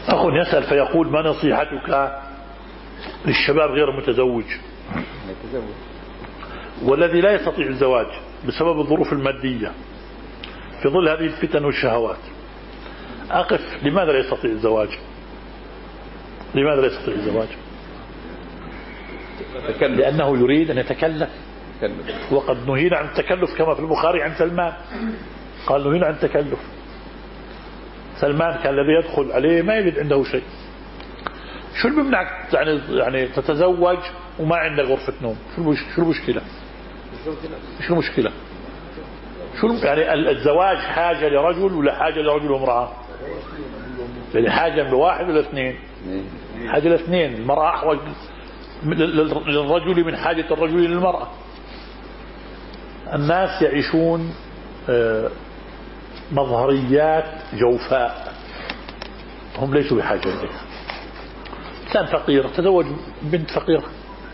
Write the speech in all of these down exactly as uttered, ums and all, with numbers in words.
أخ يسأل فيقول: ما نصيحتك للشباب غير متزوج والذي لا يستطيع الزواج بسبب الظروف المادية في ظل هذه الفتن والشهوات؟ أقف: لماذا لا يستطيع الزواج؟ لماذا لا يستطيع الزواج؟ لأنه يريد أن يتكلف، وقد نهينا عن التكلف كما في البخاري عن سلمان، قال: نهينا عن التكلف. سلمان كان الذي يدخل عليه ما يجد عنده شيء. شو اللي بيمنعك يعني يعني تتزوج وما عندك غرفة نوم؟ شو شو المشكلة؟ شو المشكلة؟ شو يعني الزواج حاجة لرجل ولا حاجة لرجل وامرأة؟ يعني حاجة لواحد ولا اثنين؟ حاجة لاثنين. المرأة أحوج للرجل من حاجة الرجل للمرأة. الناس يعيشون مظهريات جوفاء، هم ليسوا بحاجة إليها. كان فقير تزوج بنت فقيرة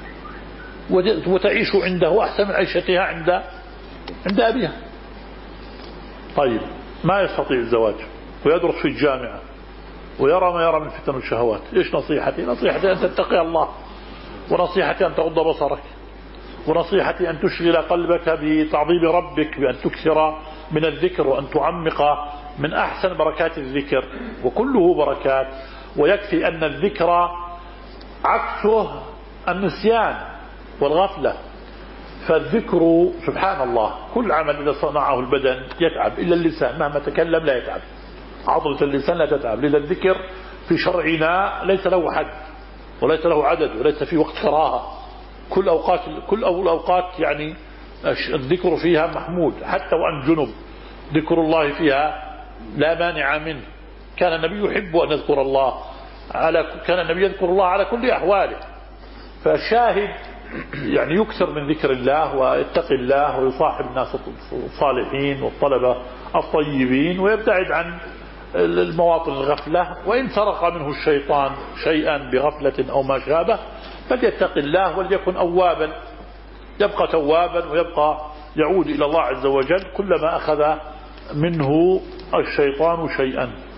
وتعيش عنده أحسن من عيشتها عند عند أبيها. طيب ما يستطيع الزواج ويدرس في الجامعة ويرى ما يرى من فتن الشهوات، إيش نصيحتي؟ نصيحتي أن تتقي الله، ونصيحتي أن تغض بصرك، ونصيحتي أن تشغل قلبك بتعظيم ربك، بأن تكثر من الذكر وأن تعمق من أحسن بركات الذكر، وكله بركات. ويكفي أن الذكر عكسه النسيان والغفلة. فالذكر سبحان الله كل عمل إذا صنعه البدن يتعب إلا اللسان، مهما تكلم لا يتعب، عضلة اللسان لا تتعب. لذا الذكر في شرعنا ليس له حد وليس له عدد وليس في وقت كراهة. كل أوقات كل الأوقات يعني الذكر فيها محمود، حتى وأن جنب ذكر الله فيها لا مانع منه. كان النبي يحب أن يذكر الله على كان النبي يذكر الله على كل أحواله. فالشاهد يعني يكثر من ذكر الله ويتقي الله ويصاحب الناس الصالحين والطلبة الطيبين، ويبتعد عن المواطن الغفلة. وإن سرق منه الشيطان شيئا بغفلة أو ما شابه فليتقي الله وليكن أوابا، يبقى توابا ويبقى يعود إلى الله عز وجل كلما أخذ منه الشيطان شيئا.